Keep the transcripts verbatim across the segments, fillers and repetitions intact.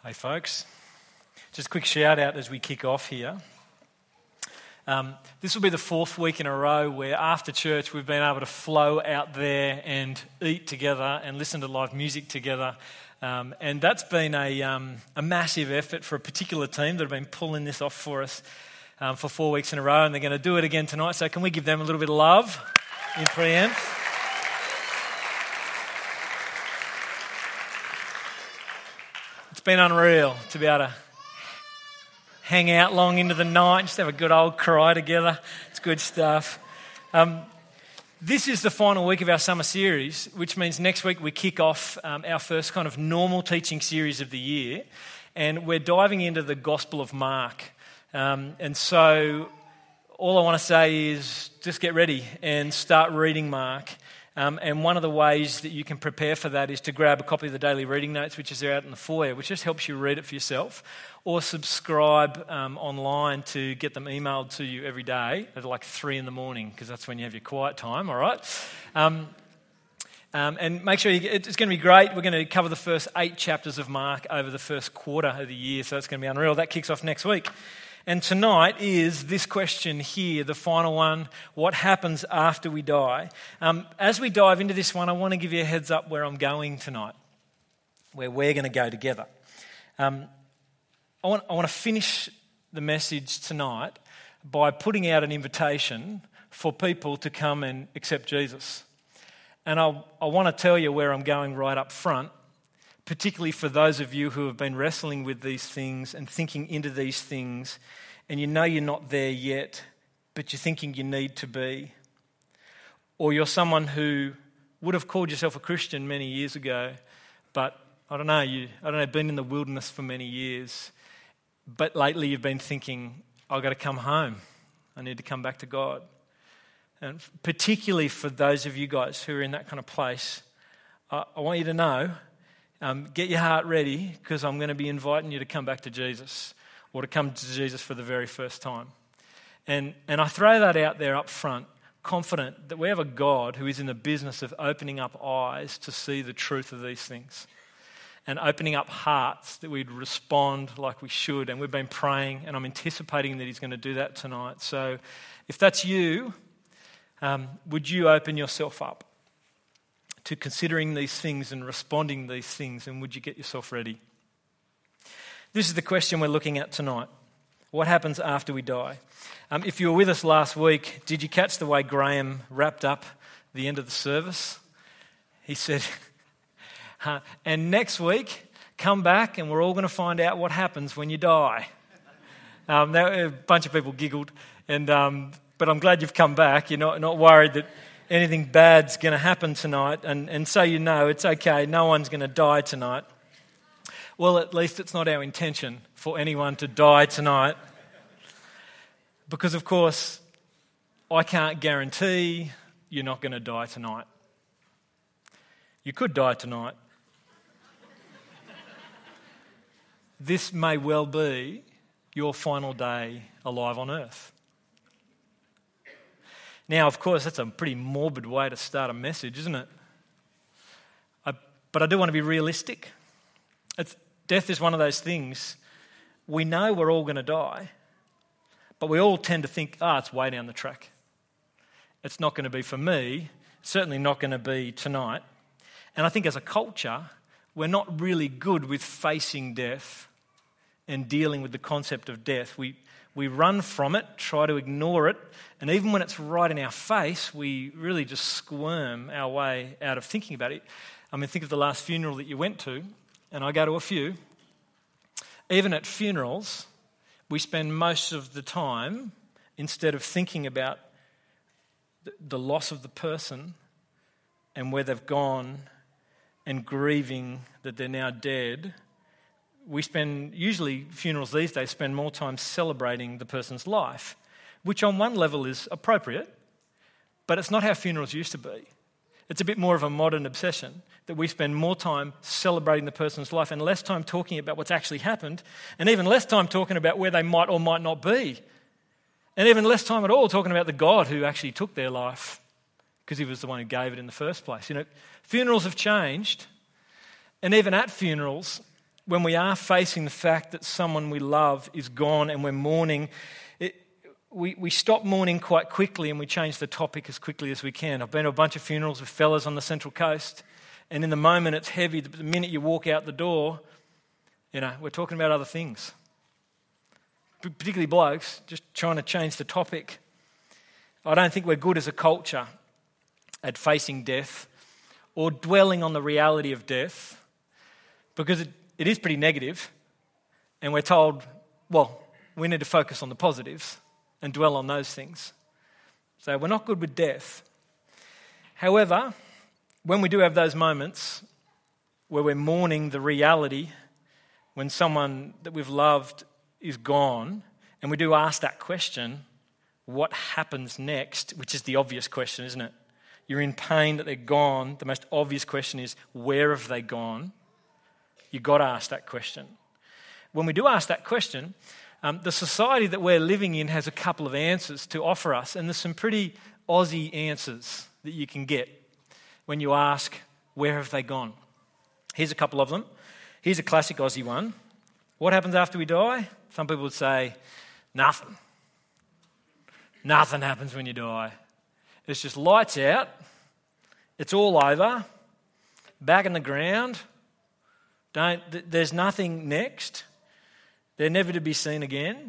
Hey folks, just a quick shout out as we kick off here. Um, this will be the fourth week in a row where after church we've been able to flow out there and eat together and listen to live music together. Um, and that's been a, um, a massive effort for a particular team that have been pulling this off for us um, for four weeks in a row, and they're going to do it again tonight. So can we give them a little bit of love in preamp? It's been unreal to be able to hang out long into the night, just have a good old cry together. It's good stuff. Um, this is the final week of our summer series, which means next week we kick off um, our first kind of normal teaching series of the year, and we're diving into the Gospel of Mark. Um, and so all I want to say is just get ready and start reading Mark. Um, and one of the ways that you can prepare for that is to grab a copy of the daily reading notes, which is out in the foyer, which just helps you read it for yourself, or subscribe um, online to get them emailed to you every day at like three in the morning, because that's when you have your quiet time, all right? Um, um, and make sure you get, it's going to be great. We're going to cover the first eight chapters of Mark over the first quarter of the year, so it's going to be unreal. That kicks off next week. And tonight is this question here, the final one: what happens after we die? Um, as we dive into this one, I want to give you a heads up where I'm going tonight, where we're going to go together. Um, I want, I want to finish the message tonight by putting out an invitation for people to come and accept Jesus. And I'll, I want to tell you where I'm going right up front, particularly for those of you who have been wrestling with these things and thinking into these things, and you know you're not there yet, but you're thinking you need to be. Or you're someone who would have called yourself a Christian many years ago, but I don't know, you I don't know, been in the wilderness for many years, but lately you've been thinking, I've got to come home. I need to come back to God. And particularly for those of you guys who are in that kind of place, I, I want you to know, Um, get your heart ready, because I'm going to be inviting you to come back to Jesus, or to come to Jesus for the very first time. And and I throw that out there up front, confident that we have a God who is in the business of opening up eyes to see the truth of these things, and opening up hearts that we'd respond like we should. And we've been praying, and I'm anticipating that he's going to do that tonight. So if that's you, um, would you open yourself up to considering these things and responding to these things, and would you get yourself ready? This is the question we're looking at tonight. What happens after we die? Um, if you were with us last week, did you catch the way Graham wrapped up the end of the service? He said, uh, and next week, come back and we're all going to find out what happens when you die. Um, there, a bunch of people giggled, and um, but I'm glad you've come back. You're not, not worried that anything bad's going to happen tonight, and, and so you know it's okay, no one's going to die tonight. Well, at least it's not our intention for anyone to die tonight, because of course I can't guarantee you're not going to die tonight. You could die tonight. This may well be your final day alive on earth. Now, of course, that's a pretty morbid way to start a message, isn't it? I, but I do want to be realistic. It's, death is one of those things. We know we're all going to die, but we all tend to think, ah, oh, it's way down the track. It's not going to be for me, certainly not going to be tonight. And I think as a culture, we're not really good with facing death and dealing with the concept of death. We We run from it, try to ignore it, and even when it's right in our face, we really just squirm our way out of thinking about it. I mean, think of the last funeral that you went to, and I go to a few. Even at funerals, we spend most of the time, instead of thinking about the loss of the person and where they've gone and grieving that they're now dead, we spend, usually funerals these days, spend more time celebrating the person's life, which on one level is appropriate, but it's not how funerals used to be. It's a bit more of a modern obsession, that we spend more time celebrating the person's life and less time talking about what's actually happened, and even less time talking about where they might or might not be, and even less time at all talking about the God who actually took their life, because he was the one who gave it in the first place. You know, funerals have changed, and even at funerals, when we are facing the fact that someone we love is gone and we're mourning, it, we, we stop mourning quite quickly and we change the topic as quickly as we can. I've been to a bunch of funerals with fellas on the Central Coast, and in the moment it's heavy. The minute you walk out the door, you know, we're talking about other things. Particularly blokes, just trying to change the topic. I don't think we're good as a culture at facing death or dwelling on the reality of death, because it, it is pretty negative, and we're told, well, we need to focus on the positives and dwell on those things. So we're not good with death. However, when we do have those moments where we're mourning the reality, when someone that we've loved is gone, and we do ask that question, what happens next, which is the obvious question, isn't it? You're in pain that they're gone. The most obvious question is, where have they gone? You've got to ask that question. When we do ask that question, um, the society that we're living in has a couple of answers to offer us, and there's some pretty Aussie answers that you can get when you ask, where have they gone? Here's a couple of them. Here's a classic Aussie one. What happens after we die? Some people would say, nothing. Nothing happens when you die. It's just lights out. It's all over. Back in the ground. Don't. Th- there's nothing next. They're never to be seen again.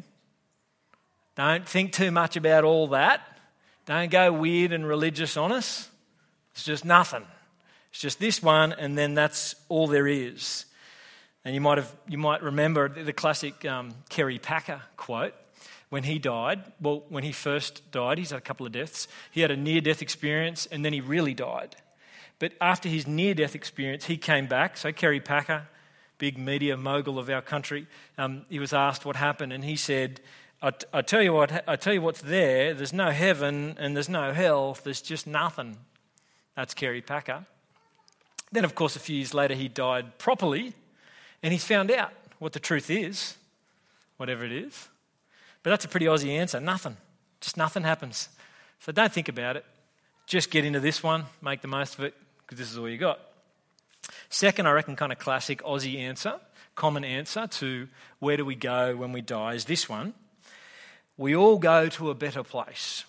Don't think too much about all that. Don't go weird and religious on us. It's just nothing. It's just this one, and then that's all there is. And you might have, you might remember the classic um, Kerry Packer quote. When he died, well, when he first died, he's had a couple of deaths. He had a near-death experience, and then he really died. But after his near-death experience, he came back. So Kerry Packer, big media mogul of our country, um, he was asked what happened, and he said, I, t- I tell you what, I tell you what's there. There's no heaven and there's no hell. There's just nothing. That's Kerry Packer. Then, of course, a few years later, he died properly, and he's found out what the truth is, whatever it is. But that's a pretty Aussie answer. Nothing. Just nothing happens. So don't think about it. Just get into this one. Make the most of it, because this is all you got. Second, I reckon, kind of classic Aussie answer, common answer to where do we go when we die is this one. We all go to a better place.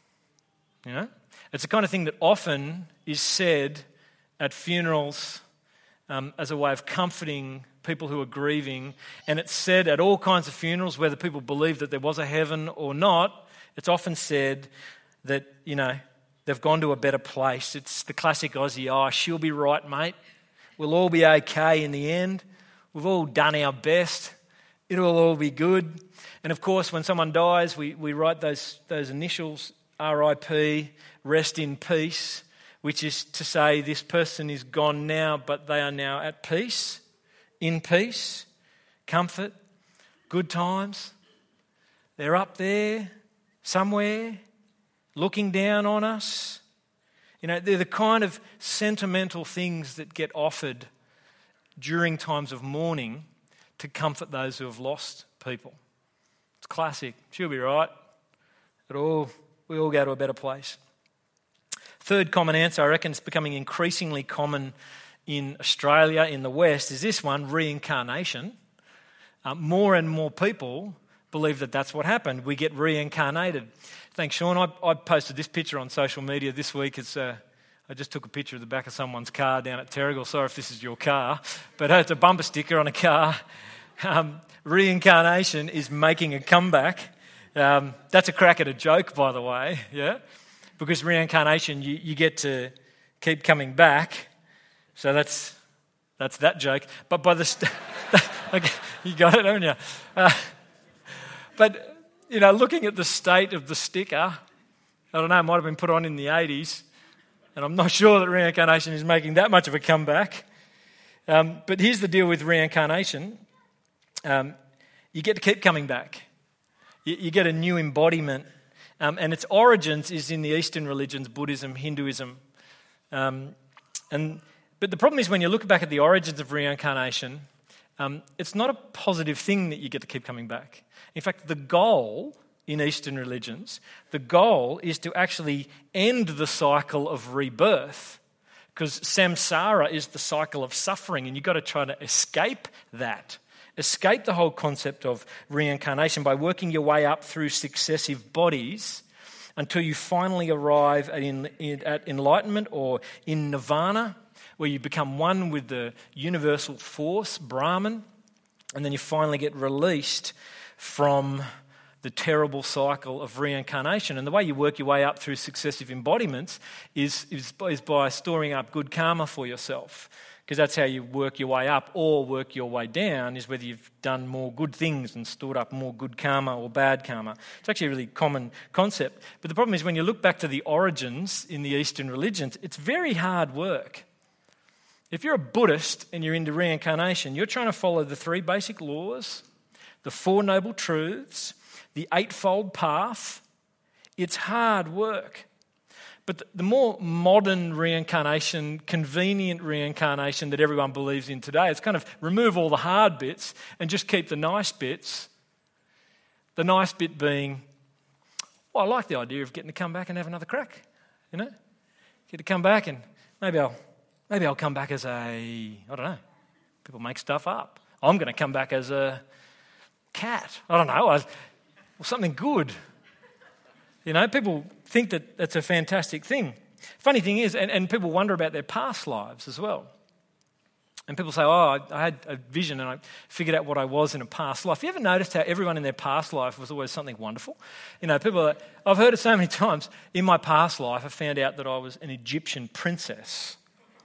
You know? It's the kind of thing that often is said at funerals um, as a way of comforting people who are grieving, and it's said at all kinds of funerals, whether people believe that there was a heaven or not. It's often said that, you know, they've gone to a better place. It's the classic Aussie, oh, she'll be right, mate. We'll all be okay in the end. We've all done our best. It'll all be good. And of course, when someone dies, we, we write those, those initials, R I P, rest in peace, which is to say this person is gone now, but they are now at peace. In peace, comfort, good times. They're up there somewhere looking down on us. You know, they're the kind of sentimental things that get offered during times of mourning to comfort those who have lost people. It's classic. She'll be right. It all, we all go to a better place. Third common answer, I reckon it's becoming increasingly common in Australia, in the West, is this one, reincarnation. Uh, more and more people believe that that's what happened. We get reincarnated. Thanks, Sean. I, I posted this picture on social media this week. It's uh, I just took a picture of the back of someone's car down at Terrigal. Sorry if this is your car, but it's a bumper sticker on a car. Um, reincarnation is making a comeback. Um, that's a crack at a joke, by the way, yeah? Because reincarnation, you, you get to keep coming back. So that's that's that joke. But by the st- okay, you got it, haven't you? Uh, but you know, looking at the state of the sticker, I don't know, it might have been put on in the eighties, and I'm not sure that reincarnation is making that much of a comeback. Um, but here's the deal with reincarnation: um, you get to keep coming back. You, you get a new embodiment, um, and its origins is in the Eastern religions, Buddhism, Hinduism, um, and But the problem is when you look back at the origins of reincarnation, um, it's not a positive thing that you get to keep coming back. In fact, the goal in Eastern religions, the goal is to actually end the cycle of rebirth, because samsara is the cycle of suffering, and you've got to try to escape that. Escape the whole concept of reincarnation by working your way up through successive bodies until you finally arrive at, in, at enlightenment or in nirvana, where you become one with the universal force, Brahman, and then you finally get released from the terrible cycle of reincarnation. And the way you work your way up through successive embodiments is, is, is by storing up good karma for yourself, because that's how you work your way up, or work your way down is whether you've done more good things and stored up more good karma or bad karma. It's actually a really common concept. But the problem is when you look back to the origins in the Eastern religions, it's very hard work. If you're a Buddhist and you're into reincarnation, you're trying to follow the three basic laws, the Four Noble Truths, the Eightfold Path. It's hard work. But the more modern reincarnation, convenient reincarnation that everyone believes in today, it's kind of remove all the hard bits and just keep the nice bits. The nice bit being, well, I like the idea of getting to come back and have another crack, you know? Get to come back and maybe I'll maybe I'll come back as a, I don't know, people make stuff up. I'm going to come back as a cat. I don't know, I, or something good. You know, people think that that's a fantastic thing. Funny thing is, and, and people wonder about their past lives as well. And people say, oh, I, I had a vision and I figured out what I was in a past life. You ever noticed how everyone in their past life was always something wonderful? You know, people are, I've heard it so many times, in my past life I found out that I was an Egyptian princess.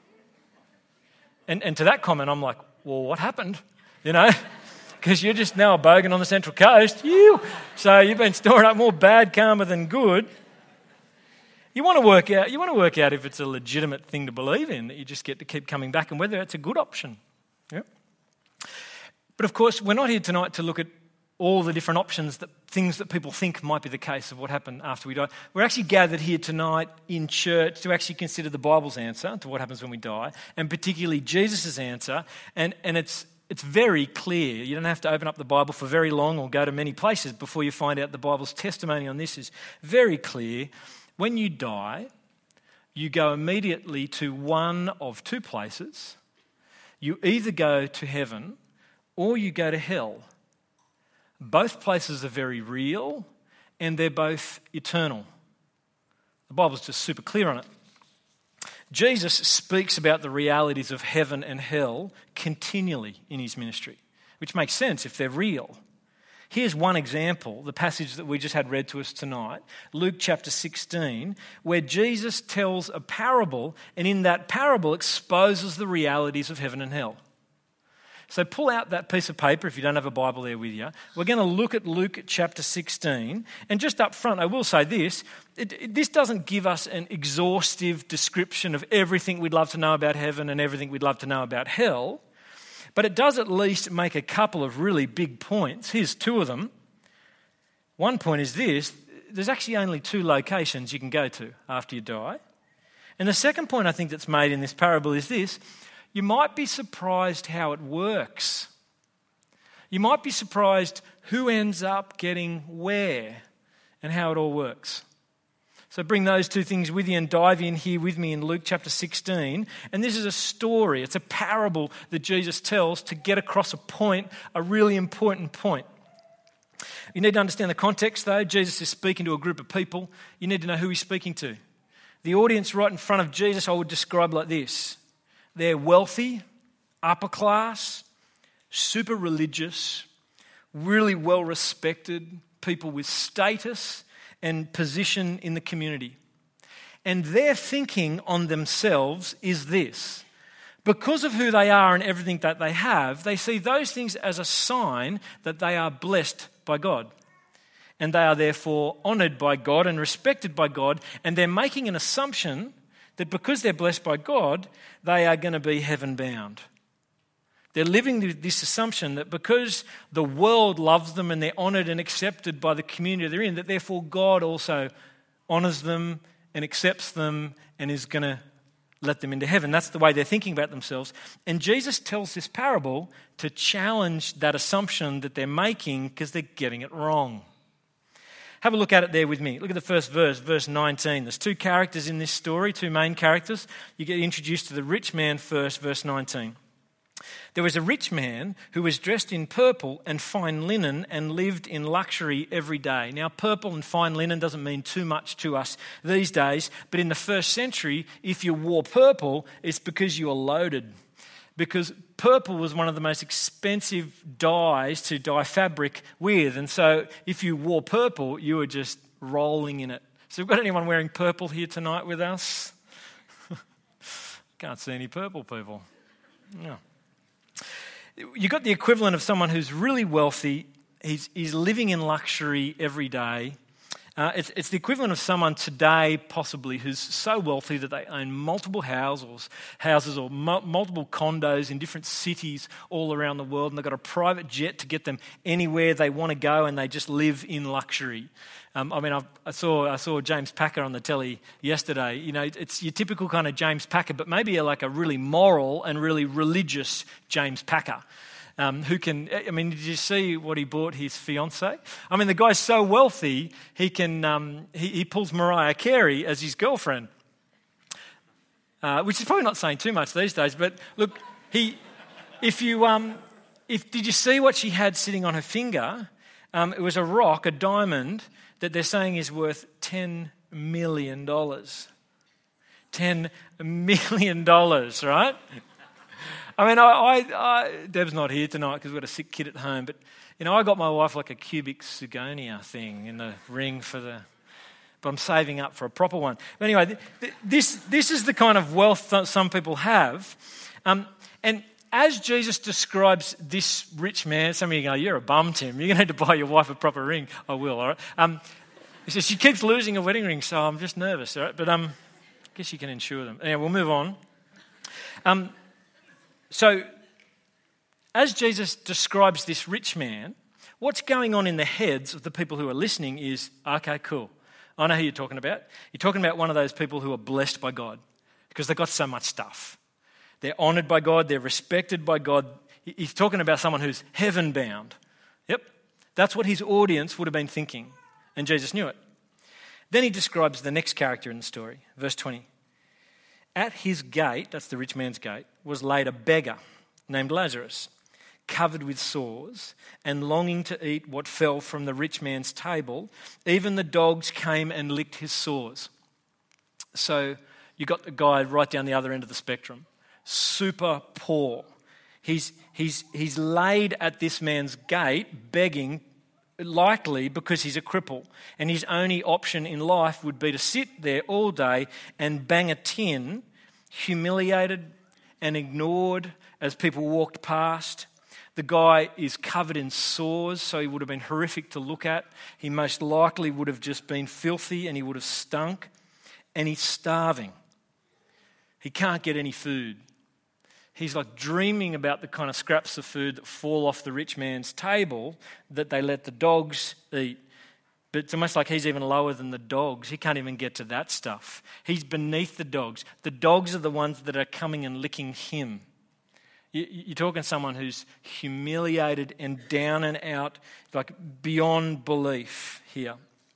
And, and to that comment I'm like, well, what happened? You know? Because you're just now a bogan on the Central Coast. You. So you've been storing up more bad karma than good. You want to work out. You want to work out if it's a legitimate thing to believe in, that you just get to keep coming back, and whether it's a good option. Yeah. But of course, we're not here tonight to look at all the different options, that things that people think might be the case of what happened after we die. We're actually gathered here tonight in church to actually consider the Bible's answer to what happens when we die, and particularly Jesus' answer. And and it's. It's very clear. You don't have to open up the Bible for very long or go to many places before you find out the Bible's testimony on this is very clear. When you die, you go immediately to one of two places. You either go to heaven or you go to hell. Both places are very real and they're both eternal. The Bible's just super clear on it. Jesus speaks about the realities of heaven and hell continually in his ministry, which makes sense if they're real. Here's one example, the passage that we just had read to us tonight, Luke chapter sixteen, where Jesus tells a parable, and in that parable exposes the realities of heaven and hell. So pull out that piece of paper if you don't have a Bible there with you. We're going to look at Luke chapter sixteen. And just up front, I will say this. It, it, this doesn't give us an exhaustive description of everything we'd love to know about heaven and everything we'd love to know about hell. But it does at least make a couple of really big points. Here's two of them. One point is this. There's actually only two locations you can go to after you die. And the second point I think that's made in this parable is this. You might be surprised how it works. You might be surprised who ends up getting where and how it all works. So bring those two things with you and dive in here with me in Luke chapter sixteen. And this is a story, it's a parable that Jesus tells to get across a point, a really important point. You need to understand the context though. Jesus is speaking to a group of people. You need to know who he's speaking to. The audience right in front of Jesus I would describe like this. They're wealthy, upper class, super religious, really well respected, people with status and position in the community. And their thinking on themselves is this. Because of who they are and everything that they have, they see those things as a sign that they are blessed by God. And they are therefore honoured by God and respected by God. And they're making an assumption that because they're blessed by God, they are going to be heaven-bound. They're living this assumption that because the world loves them and they're honoured and accepted by the community they're in, that therefore God also honours them and accepts them and is going to let them into heaven. That's the way they're thinking about themselves. And Jesus tells this parable to challenge that assumption that they're making because they're getting it wrong. Have a look at it there with me. Look at the first verse, verse nineteen. There's two characters in this story, two main characters. You get introduced to the rich man first, verse nineteen. There was a rich man who was dressed in purple and fine linen and lived in luxury every day. Now, purple and fine linen doesn't mean too much to us these days, but in the first century, if you wore purple, it's because you were loaded. Because purple was one of the most expensive dyes to dye fabric with. And so if you wore purple, you were just rolling in it. So we've got anyone wearing purple here tonight with us? Can't see any purple people. No. You've got the equivalent of someone who's really wealthy. He's, he's living in luxury every day. Uh, it's, it's the equivalent of someone today, possibly, who's so wealthy that they own multiple houses, houses or mu- multiple condos in different cities all around the world, and they've got a private jet to get them anywhere they want to go, and they just live in luxury. Um, I mean, I've, I saw I saw James Packer on the telly yesterday. You know, it's your typical kind of James Packer, but maybe like a really moral and really religious James Packer. Um, who can, I mean, did you see what he bought his fiancée? I mean, the guy's so wealthy, he can, um, he, he pulls Mariah Carey as his girlfriend. Uh, which is probably not saying too much these days, but look, he, if you, um, if, did you see what she had sitting on her finger? Um, it was a rock, a diamond, that they're saying is worth ten million dollars. ten million dollars, right? I mean, I, I, I, Deb's not here tonight because we've got a sick kid at home, but, you know, I got my wife like a cubic zirconia thing in the ring for the, but I'm saving up for a proper one. But anyway, th- th- this, this is the kind of wealth that some people have. Um, and as Jesus describes this rich man, some of you go, you're a bum, Tim. You're going to have to buy your wife a proper ring. I will, all right? Um, he says, she keeps losing a wedding ring, so I'm just nervous, all right? But um, I guess you can insure them. Anyway, we'll move on. Um. So, as Jesus describes this rich man, what's going on in the heads of the people who are listening is, okay, cool. I know who you're talking about. You're talking about one of those people who are blessed by God because they've got so much stuff. They're honoured by God. They're respected by God. He's talking about someone who's heaven-bound. Yep, that's what his audience would have been thinking, and Jesus knew it. Then he describes the next character in the story, verse twenty. At his gate, that's the rich man's gate, was laid a beggar named Lazarus, covered with sores and longing to eat what fell from the rich man's table. Even the dogs came and licked his sores. So you got the guy right down the other end of the spectrum, super poor. He's, he's, he's laid at this man's gate begging, likely because he's a cripple, and his only option in life would be to sit there all day and bang a tin, humiliated and ignored as people walked past. The guy is covered in sores, so he would have been horrific to look at. He most likely would have just been filthy and he would have stunk. And he's starving. He can't get any food. He's like dreaming about the kind of scraps of food that fall off the rich man's table that they let the dogs eat. But it's almost like he's even lower than the dogs. He can't even get to that stuff. He's beneath the dogs. The dogs are the ones that are coming and licking him. You're talking someone who's humiliated and down and out, like beyond belief here.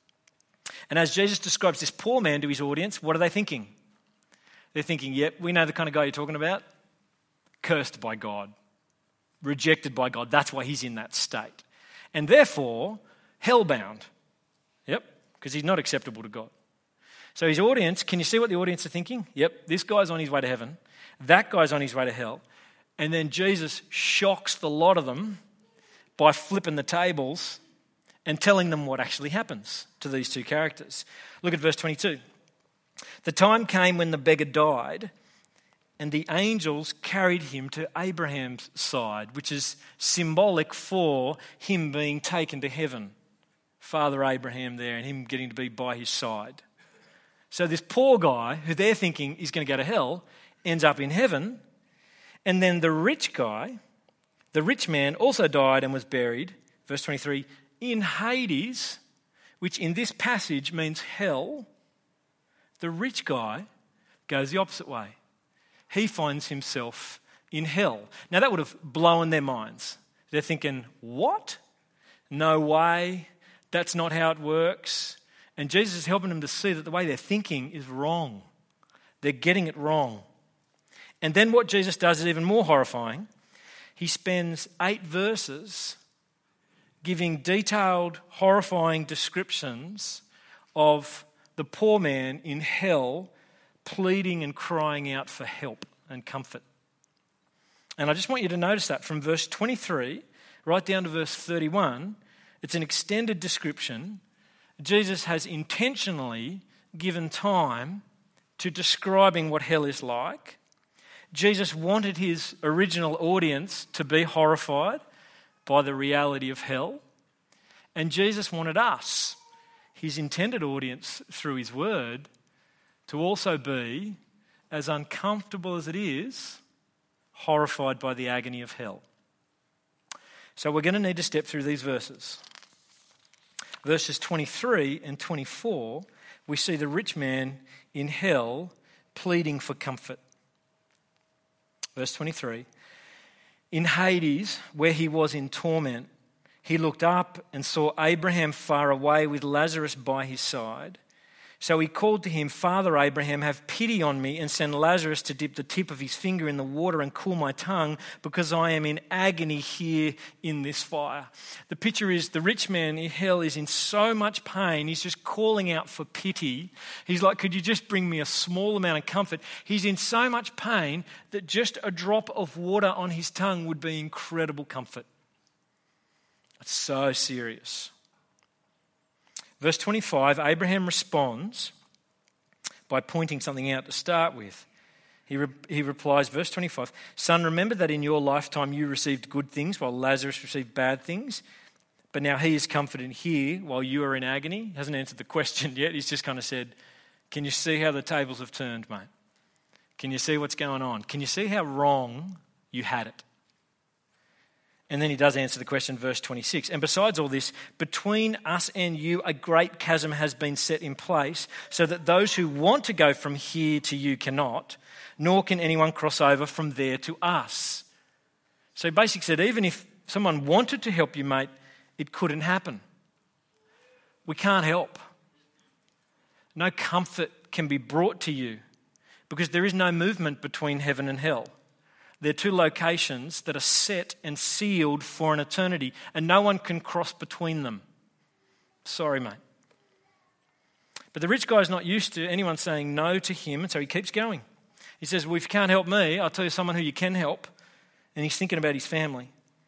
And as Jesus describes this poor man to his audience, what are they thinking? They're thinking, yep, we know the kind of guy you're talking about. Cursed by God, rejected by God. That's why he's in that state. And therefore, hellbound. Yep, because he's not acceptable to God. So his audience, can you see what the audience are thinking? Yep, this guy's on his way to heaven. That guy's on his way to hell. And then Jesus shocks the lot of them by flipping the tables and telling them what actually happens to these two characters. Look at verse twenty-two. The time came when the beggar died, and the angels carried him to Abraham's side, which is symbolic for him being taken to heaven. Father Abraham there and him getting to be by his side. So this poor guy, who they're thinking is going to go to hell, ends up in heaven. And then the rich guy, the rich man, also died and was buried, verse twenty-three, in Hades, which in this passage means hell. The rich guy goes the opposite way. He finds himself in hell. Now that would have blown their minds. They're thinking, what? No way. That's not how it works. And Jesus is helping them to see that the way they're thinking is wrong. They're getting it wrong. And then what Jesus does is even more horrifying. He spends eight verses giving detailed, horrifying descriptions of the poor man in hell pleading and crying out for help and comfort. And I just want you to notice that from verse twenty-three right down to verse thirty-one, it's an extended description. Jesus has intentionally given time to describing what hell is like. Jesus wanted his original audience to be horrified by the reality of hell. And Jesus wanted us, his intended audience through his word, to also be, as uncomfortable as it is, horrified by the agony of hell. So we're going to need to step through these verses. Verses twenty-three and twenty-four, we see the rich man in hell pleading for comfort. Verse twenty-three, in Hades, where he was in torment, he looked up and saw Abraham far away with Lazarus by his side. So he called to him, Father Abraham, have pity on me and send Lazarus to dip the tip of his finger in the water and cool my tongue, because I am in agony here in this fire. The picture is the rich man in hell is in so much pain, he's just calling out for pity. He's like, could you just bring me a small amount of comfort? He's in so much pain that just a drop of water on his tongue would be incredible comfort. It's so serious. Verse twenty-five, Abraham responds by pointing something out to start with. He, re- he replies, verse twenty-five, Son, remember that in your lifetime you received good things while Lazarus received bad things, but now he is comforted here while you are in agony. He hasn't answered the question yet. He's just kind of said, can you see how the tables have turned, mate? Can you see what's going on? Can you see how wrong you had it? And then he does answer the question, verse twenty-six. And besides all this, between us and you a great chasm has been set in place, so that those who want to go from here to you cannot, nor can anyone cross over from there to us. So he basically said, even if someone wanted to help you, mate, it couldn't happen. We can't help. No comfort can be brought to you because there is no movement between heaven and hell. They're two locations that are set and sealed for an eternity, and no one can cross between them. Sorry, mate. But the rich guy's not used to anyone saying no to him, and so he keeps going. He says, well, if you can't help me, I'll tell you someone who you can help. And he's thinking about his family.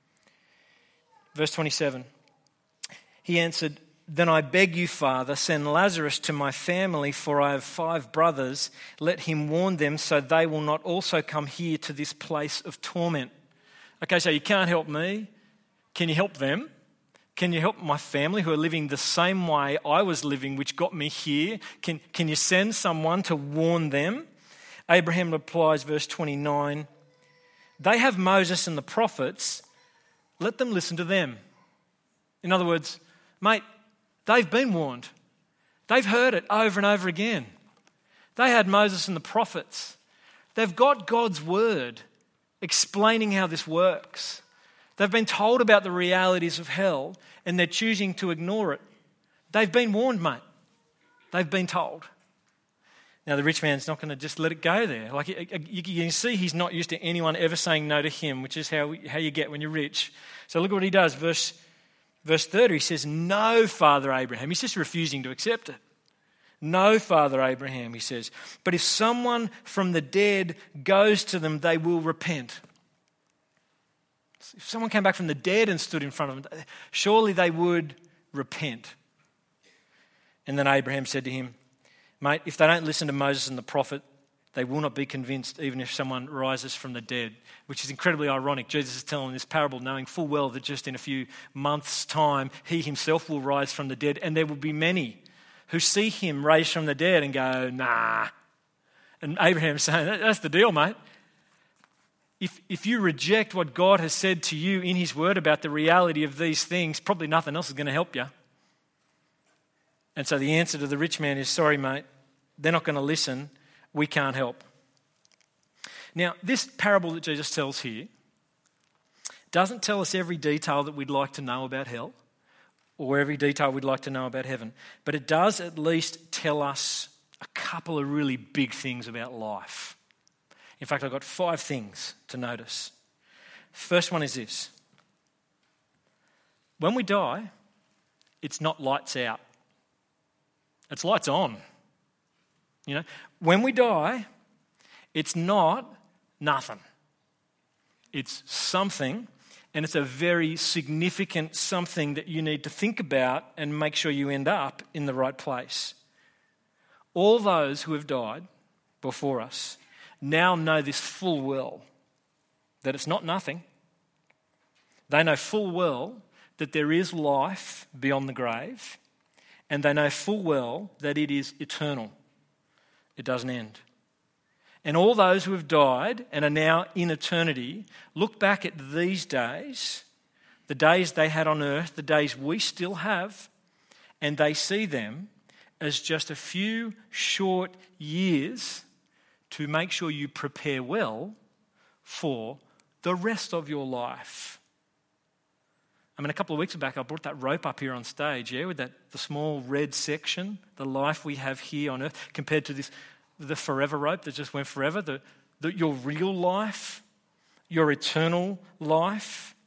Verse twenty-seven, he answered, Then I beg you, Father, send Lazarus to my family, for I have five brothers. Let him warn them so they will not also come here to this place of torment. Okay, so you can't help me. Can you help them? Can you help my family who are living the same way I was living, which got me here? Can, can you send someone to warn them? Abraham replies, verse twenty-nine, They have Moses and the prophets. Let them listen to them. In other words, mate, they've been warned. They've heard it over and over again. They had Moses and the prophets. They've got God's word explaining how this works. They've been told about the realities of hell and they're choosing to ignore it. They've been warned, mate. They've been told. Now, the rich man's not going to just let it go there. Like you can see he's not used to anyone ever saying no to him, which is how, how you get when you're rich. So look at what he does. Verse Verse thirty, he says, No, Father Abraham. He's just refusing to accept it. No, Father Abraham, he says. But if someone from the dead goes to them, they will repent. If someone came back from the dead and stood in front of them, surely they would repent. And then Abraham said to him, Mate, if they don't listen to Moses and the prophet, they will not be convinced even if someone rises from the dead, which is incredibly ironic. Jesus is telling this parable knowing full well that just in a few months' time, he himself will rise from the dead, and there will be many who see him raised from the dead and go, nah. And Abraham's saying, that's the deal, mate. If, if you reject what God has said to you in his word about the reality of these things, probably nothing else is going to help you. And so the answer to the rich man is, sorry, mate, they're not going to listen. We can't help. Now, this parable that Jesus tells here doesn't tell us every detail that we'd like to know about hell. or every detail we'd like to know about heaven, but it does at least tell us a couple of really big things about life. In fact, I've got five things to notice. First one is this. When we die, it's not lights out. It's lights on. You know, when we die, it's not nothing. It's something, and it's a very significant something that you need to think about and make sure you end up in the right place. All those who have died before us now know this full well, that it's not nothing. They know full well that there is life beyond the grave, and they know full well that it is eternal. It doesn't end. And all those who have died and are now in eternity look back at these days, the days they had on earth, the days we still have, and they see them as just a few short years to make sure you prepare well for the rest of your life. I mean, a couple of weeks back, I brought that rope up here on stage, yeah, with that the small red section, the life we have here on earth, compared to this, the forever rope that just went forever, the, the your real life, your eternal life.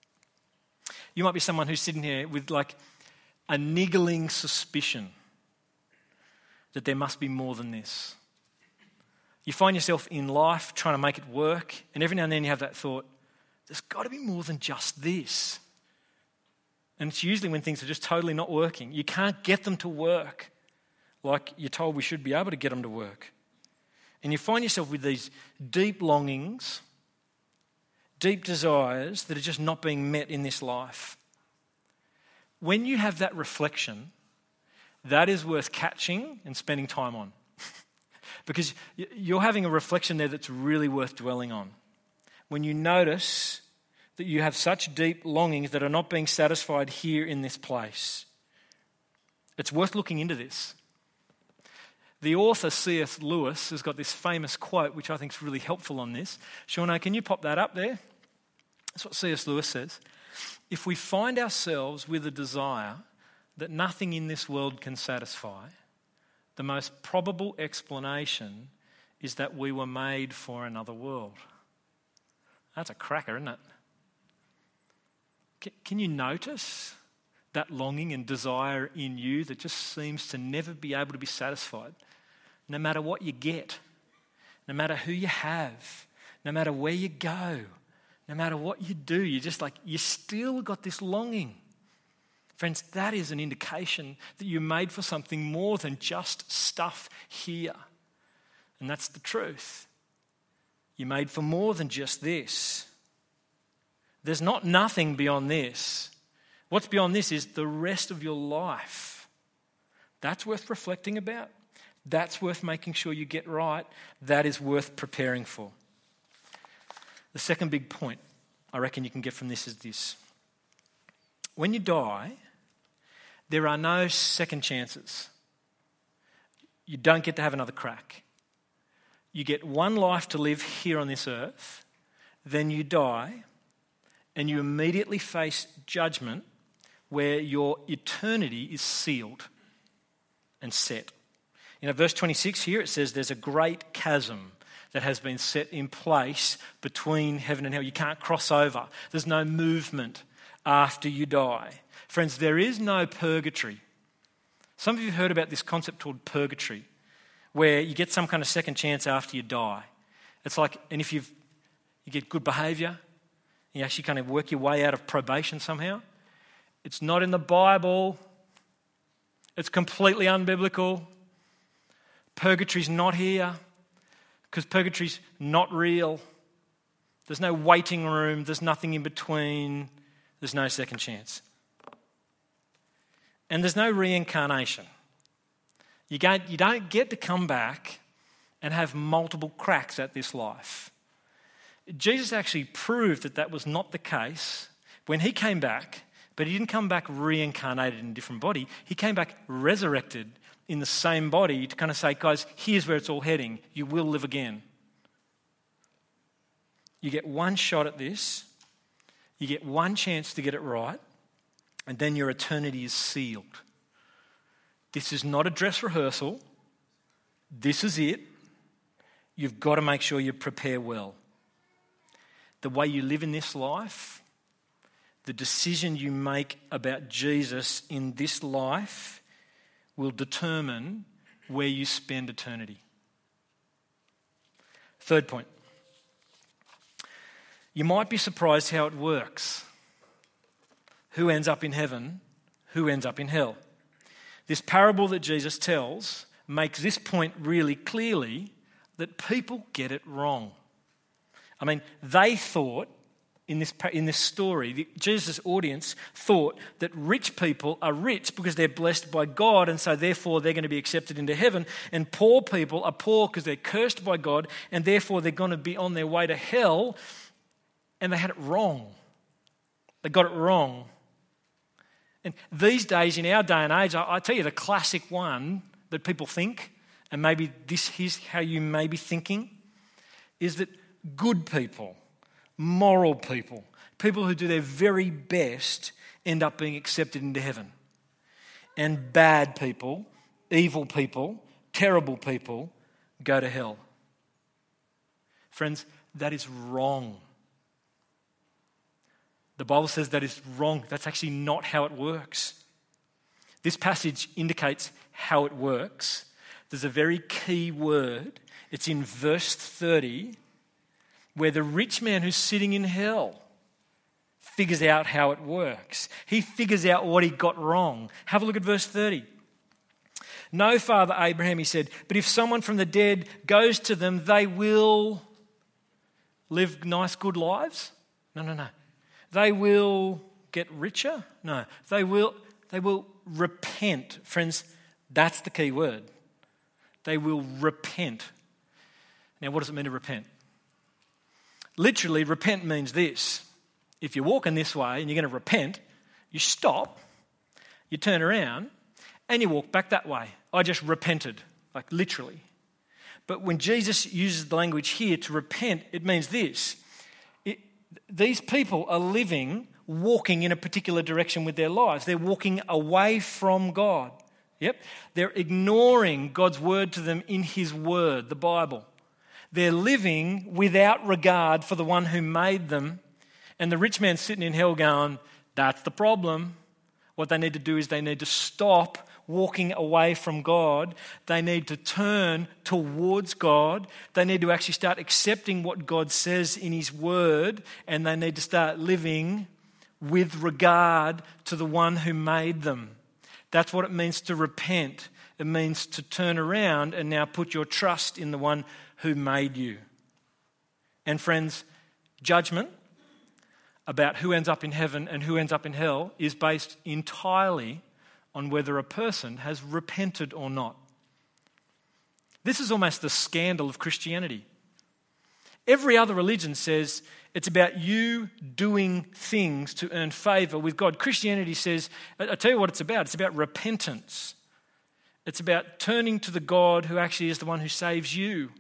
You might be someone who's sitting here with like a niggling suspicion that there must be more than this. You find yourself in life trying to make it work, and every now and then you have that thought, there's got to be more than just this. And it's usually when things are just totally not working. You can't get them to work like you're told we should be able to get them to work. And you find yourself with these deep longings, deep desires that are just not being met in this life. When you have that reflection, that is worth catching and spending time on. Because you're having a reflection there that's really worth dwelling on. When you notice that you have such deep longings that are not being satisfied here in this place. It's worth looking into this. The author C S Lewis has got this famous quote, which I think is really helpful on this. Shauna, can you pop that up there? That's what C S Lewis says. If we find ourselves with a desire that nothing in this world can satisfy, the most probable explanation is that we were made for another world. That's a cracker, isn't it? Can you notice that longing and desire in you that just seems to never be able to be satisfied? No matter what you get, no matter who you have, no matter where you go, no matter what you do, you're just like, you still got this longing. Friends, that is an indication that you're made for something more than just stuff here. And that's the truth. You're made for more than just this. There's not nothing beyond this. What's beyond this is the rest of your life. That's worth reflecting about. That's worth making sure you get right. That is worth preparing for. The second big point I reckon you can get from this is this. When you die, there are no second chances. You don't get to have another crack. You get one life to live here on this earth, then you die, and you immediately face judgment where your eternity is sealed and set. In verse twenty-six here it says there's a great chasm that has been set in place between heaven and hell. You can't cross over. There's no movement after you die. Friends, there is no purgatory. Some of you have heard about this concept called purgatory, where you get some kind of second chance after you die. It's like, and if you've, you get good behaviour, you actually kind of work your way out of probation somehow. It's not in the Bible. It's completely unbiblical. Purgatory's not here because purgatory's not real. There's no waiting room. There's nothing in between. There's no second chance. And there's no reincarnation. You don't, you don't get to come back and have multiple cracks at this life. Jesus actually proved that that was not the case when he came back, but he didn't come back reincarnated in a different body. He came back resurrected in the same body to kind of say, guys, here's where it's all heading. You will live again. You get one shot at this. You get one chance to get it right. and then your eternity is sealed. This is not a dress rehearsal. This is it. You've got to make sure you prepare well. The way you live in this life, the decision you make about Jesus in this life will determine where you spend eternity. Third point. You might be surprised how it works. Who ends up in heaven? Who ends up in hell? This parable that Jesus tells makes this point really clearly, that people get it wrong. I mean, they thought in this in this story, the, Jesus' audience thought that rich people are rich because they're blessed by God, and so therefore they're going to be accepted into heaven, and poor people are poor because they're cursed by God, and therefore they're going to be on their way to hell, and they had it wrong. They got it wrong. And these days, in our day and age, I, I tell you the classic one that people think, and maybe this is how you may be thinking, is that good people, moral people, people who do their very best end up being accepted into heaven. And bad people, evil people, terrible people go to hell. Friends, that is wrong. The Bible says that is wrong. That's actually not how it works. This passage indicates how it works. There's a very key word. It's in verse thirty, where the rich man who's sitting in hell figures out how it works. He figures out what he got wrong. Have a look at verse thirty. No, Father Abraham, he said, but if someone from the dead goes to them, they will live nice, good lives? No, no, no. They will get richer? No. They will, they will repent. Friends, that's the key word. They will repent. Now, what does it mean to repent? Literally, repent means this. If you're walking this way and you're going to repent, you stop, you turn around, and you walk back that way. I just repented, like literally. But when Jesus uses the language here to repent, it means this. It, these people are living, walking in a particular direction with their lives. They're walking away from God. Yep. They're ignoring God's word to them in his word, the Bible. They're living without regard for the one who made them. And the rich man's sitting in hell going, that's the problem. What they need to do is they need to stop walking away from God. They need to turn towards God. They need to actually start accepting what God says in his word. And they need to start living with regard to the one who made them. That's what it means to repent. It means to turn around and now put your trust in the one who made you. And friends, judgment about who ends up in heaven and who ends up in hell is based entirely on whether a person has repented or not. This is almost the scandal of Christianity. Every other religion says it's about you doing things to earn favour with God. Christianity says, I tell you what it's about, it's about repentance. It's about turning to the God who actually is the one who saves you.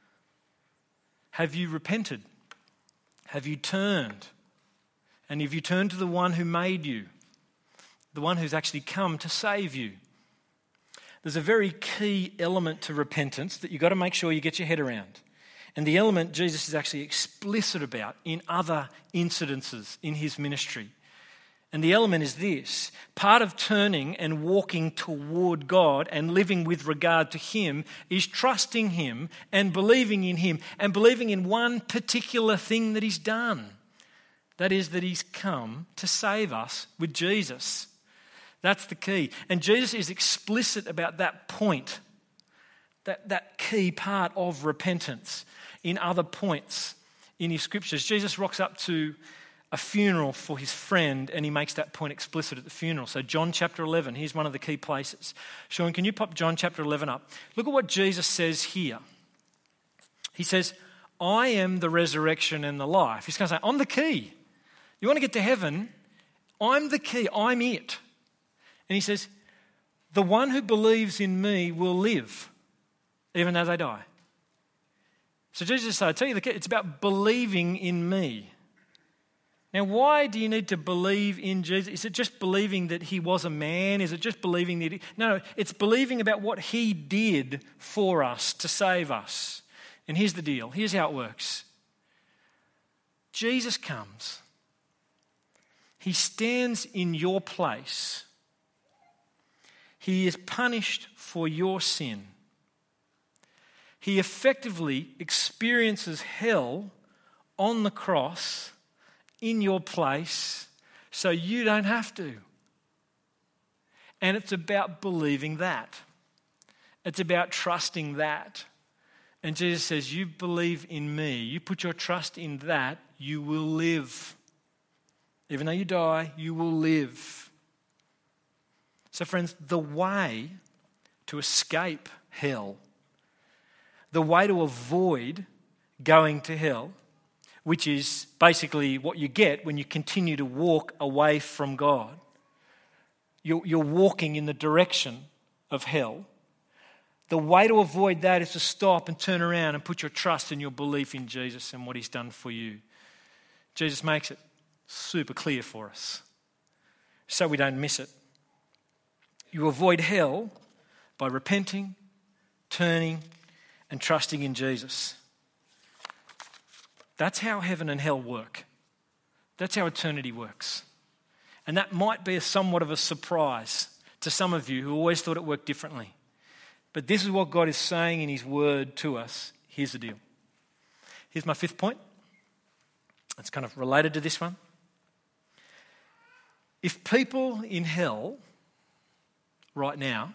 Have you repented? Have you turned? And have you turned to the one who made you? The one who's actually come to save you? There's a very key element to repentance that you've got to make sure you get your head around. And the element Jesus is actually explicit about in other incidences in his ministry. And the element is this. Part of turning and walking toward God and living with regard to him is trusting him and believing in him and believing in one particular thing that he's done. That is that he's come to save us with Jesus. That's the key. And Jesus is explicit about that point, that, that key part of repentance in other points in his scriptures. Jesus rocks up to a funeral for his friend and he makes that point explicit at the funeral. So John chapter eleven, here's one of the key places. Sean, can you pop John chapter eleven up? Look at what Jesus says here. He says, I am the resurrection and the life. He's going to say, I'm the key. You want to get to heaven? I'm the key. I'm it. And he says, the one who believes in me will live, even though they die. So Jesus said, I tell you the key, it's about believing in me. Now, why do you need to believe in Jesus? Is it just believing that he was a man? Is it just believing that he... No, it's believing about what he did for us to save us. And here's the deal. Here's how it works. Jesus comes. He stands in your place. He is punished for your sin. He effectively experiences hell on the cross in your place so you don't have to. And it's about believing that. It's about trusting that. And Jesus says, you believe in me, you put your trust in that, you will live. Even though you die, you will live. So friends, the way to escape hell, the way to avoid going to hell, which is basically what you get when you continue to walk away from God. You're, you're walking in the direction of hell. The way to avoid that is to stop and turn around and put your trust and your belief in Jesus and what he's done for you. Jesus makes it super clear for us so we don't miss it. You avoid hell by repenting, turning, and trusting in Jesus. That's how heaven and hell work. That's how eternity works. And that might be a somewhat of a surprise to some of you who always thought it worked differently. But this is what God is saying in his word to us. Here's the deal. Here's my fifth point. It's kind of related to this one. If people in hell right now,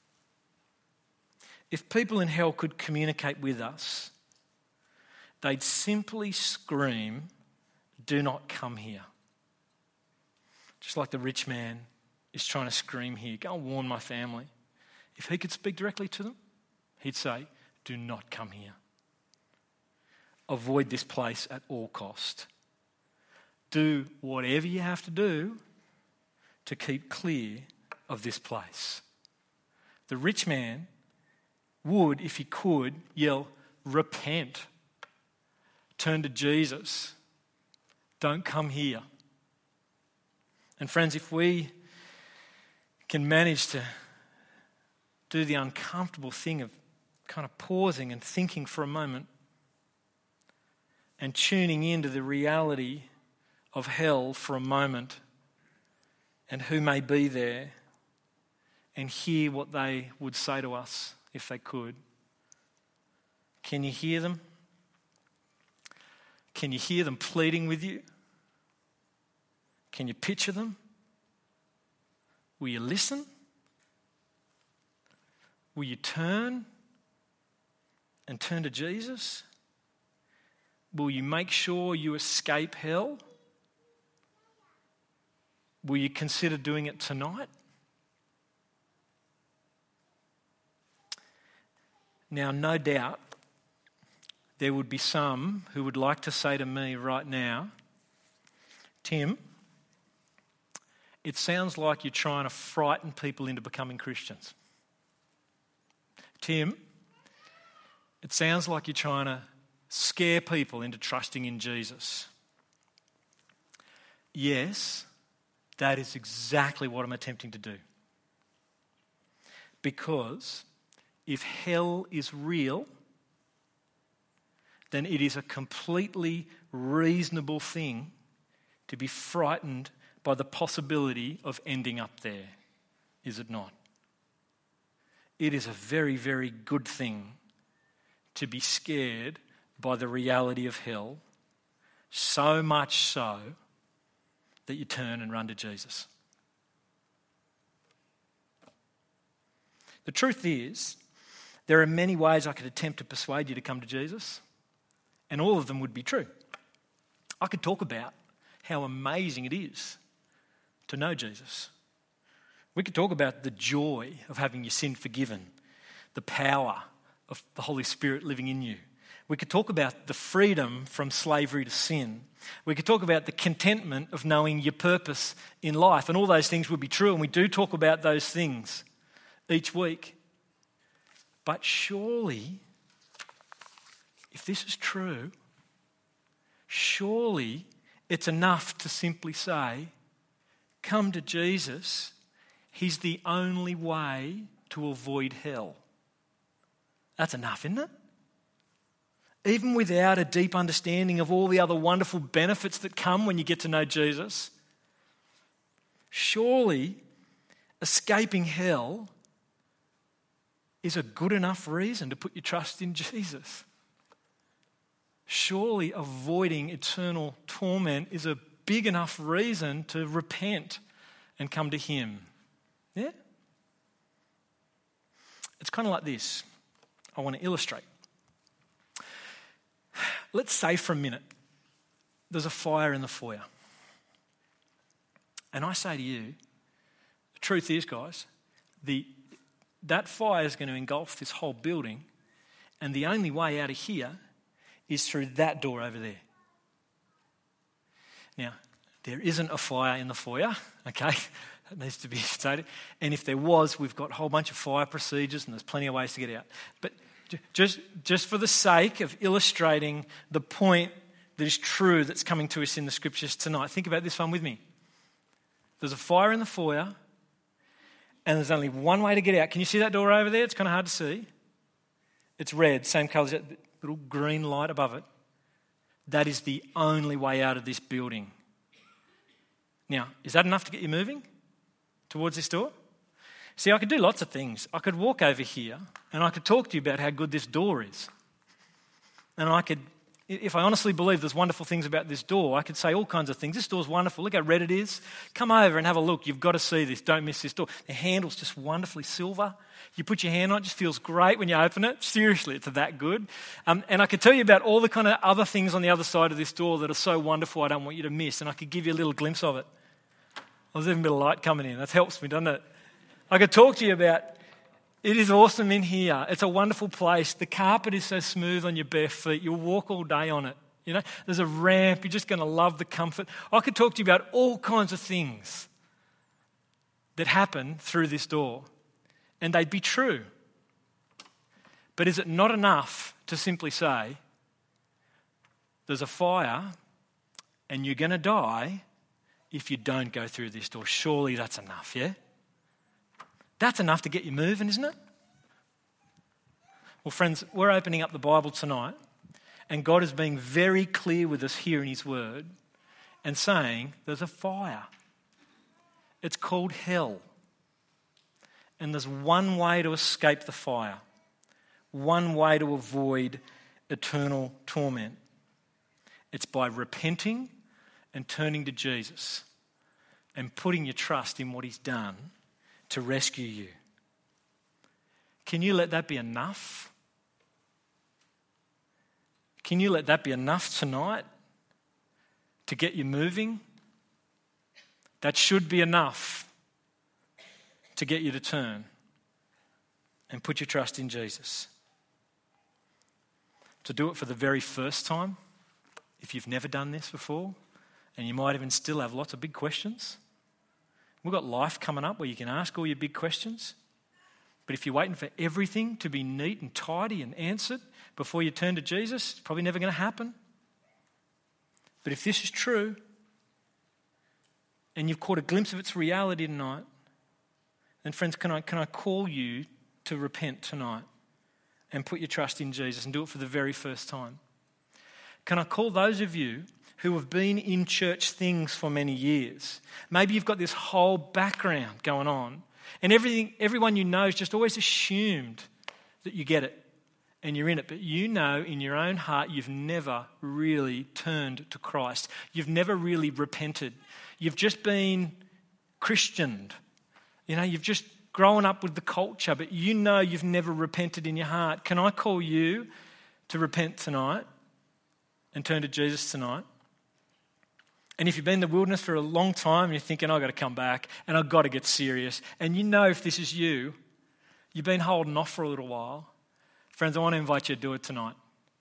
if people in hell could communicate with us, they'd simply scream, "Do not come here." Just like the rich man is trying to scream here, "Go and warn my family." If he could speak directly to them, he'd say, "Do not come here. Avoid this place at all cost. Do whatever you have to do to keep clear of this place." The rich man would, if he could, yell, "Repent. Turn to Jesus. Don't come here." And friends, if we can manage to do the uncomfortable thing of kind of pausing and thinking for a moment and tuning into the reality of hell for a moment and who may be there and hear what they would say to us if they could. Can you hear them? Can you hear them pleading with you? Can you picture them? Will you listen? Will you turn and turn to Jesus? Will you make sure you escape hell? Will you consider doing it tonight? Now, no doubt, there would be some who would like to say to me right now, "Tim, it sounds like you're trying to frighten people into becoming Christians. Tim, it sounds like you're trying to scare people into trusting in Jesus." Yes, that is exactly what I'm attempting to do. Because if hell is real, then it is a completely reasonable thing to be frightened by the possibility of ending up there, is it not? It is a very, very good thing to be scared by the reality of hell, so much so that you turn and run to Jesus. The truth is, there are many ways I could attempt to persuade you to come to Jesus, and all of them would be true. I could talk about how amazing it is to know Jesus. We could talk about the joy of having your sin forgiven, the power of the Holy Spirit living in you. We could talk about the freedom from slavery to sin. We could talk about the contentment of knowing your purpose in life, and all those things would be true, and we do talk about those things each week. But surely, if this is true, surely it's enough to simply say, come to Jesus. He's the only way to avoid hell. That's enough, isn't it? Even without a deep understanding of all the other wonderful benefits that come when you get to know Jesus, surely escaping hell is a good enough reason to put your trust in Jesus. Surely avoiding eternal torment is a big enough reason to repent and come to him. Yeah? It's kind of like this. I want to illustrate. Let's say for a minute there's a fire in the foyer. And I say to you, the truth is, guys, the that fire is going to engulf this whole building, and the only way out of here is through that door over there. Now, there isn't a fire in the foyer, okay? That needs to be stated. And if there was, we've got a whole bunch of fire procedures and there's plenty of ways to get out. But just, just for the sake of illustrating the point that is true that's coming to us in the scriptures tonight, think about this one with me. There's a fire in the foyer and there's only one way to get out. Can you see that door over there? It's kind of hard to see. It's red, same colour as that little green light above it. That is the only way out of this building. Now, is that enough to get you moving towards this door? See, I could do lots of things. I could walk over here and I could talk to you about how good this door is. And I could, if I honestly believe there's wonderful things about this door, I could say all kinds of things. This door's wonderful. Look how red it is. Come over and have a look. You've got to see this. Don't miss this door. The handle's just wonderfully silver. You put your hand on it, it just feels great when you open it. Seriously, it's that good. Um, and I could tell you about all the kind of other things on the other side of this door that are so wonderful I don't want you to miss. And I could give you a little glimpse of it. There's even a bit of light coming in. That helps me, doesn't it? I could talk to you about, it is awesome in here. It's a wonderful place. The carpet is so smooth on your bare feet. You'll walk all day on it. You know, there's a ramp. You're just going to love the comfort. I could talk to you about all kinds of things that happen through this door, and they'd be true. But is it not enough to simply say, there's a fire and you're going to die if you don't go through this door? Surely that's enough, yeah? That's enough to get you moving, isn't it? Well, friends, we're opening up the Bible tonight, and God is being very clear with us here in his word and saying there's a fire. It's called hell. And there's one way to escape the fire, one way to avoid eternal torment. It's by repenting and turning to Jesus and putting your trust in what he's done to rescue you. Can you let that be enough? Can you let that be enough tonight to get you moving? That should be enough to get you to turn and put your trust in Jesus. To do it for the very first time, if you've never done this before, and you might even still have lots of big questions. We've got life coming up where you can ask all your big questions. But if you're waiting for everything to be neat and tidy and answered before you turn to Jesus, it's probably never going to happen. But if this is true, and you've caught a glimpse of its reality tonight, then friends, can I, can I call you to repent tonight and put your trust in Jesus and do it for the very first time? Can I call those of you who have been in church things for many years? Maybe you've got this whole background going on, and everything, everyone you know has just always assumed that you get it and you're in it. But you know in your own heart you've never really turned to Christ. You've never really repented. You've just been Christianed. You know, you've just grown up with the culture, but you know you've never repented in your heart. Can I call you to repent tonight and turn to Jesus tonight? And if you've been in the wilderness for a long time and you're thinking, I've got to come back and I've got to get serious, and you know if this is you, you've been holding off for a little while, friends, I want to invite you to do it tonight.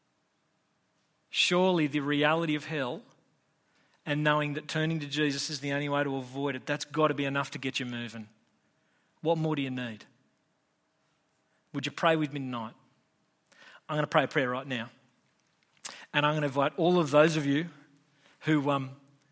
Surely the reality of hell and knowing that turning to Jesus is the only way to avoid it, that's got to be enough to get you moving. What more do you need? Would you pray with me tonight? I'm going to pray a prayer right now. And I'm going to invite all of those of you who um,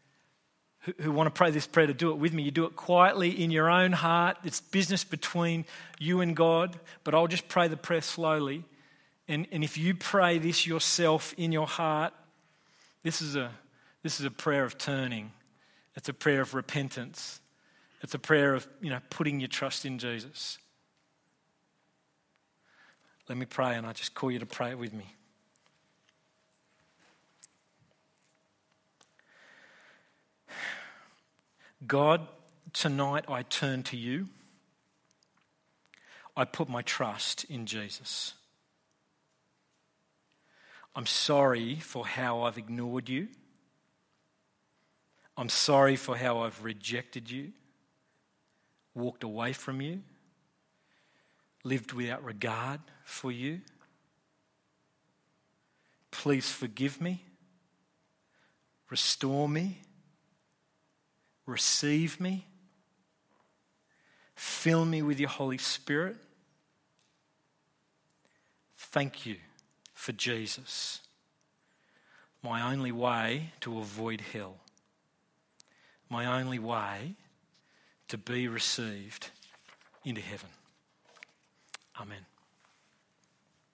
who, who want to pray this prayer to do it with me. You do it quietly in your own heart. It's business between you and God, but I'll just pray the prayer slowly. And, and if you pray this yourself in your heart, this is a this is a prayer of turning. It's a prayer of repentance. It's a prayer of, you know, putting your trust in Jesus. Let me pray, and I just call you to pray it with me. God, tonight I turn to you. I put my trust in Jesus. I'm sorry for how I've ignored you. I'm sorry for how I've rejected you, walked away from you, lived without regard for you. Please forgive me, restore me, receive me, fill me with your Holy Spirit. Thank you for Jesus, my only way to avoid hell, my only way to be received into heaven. Amen.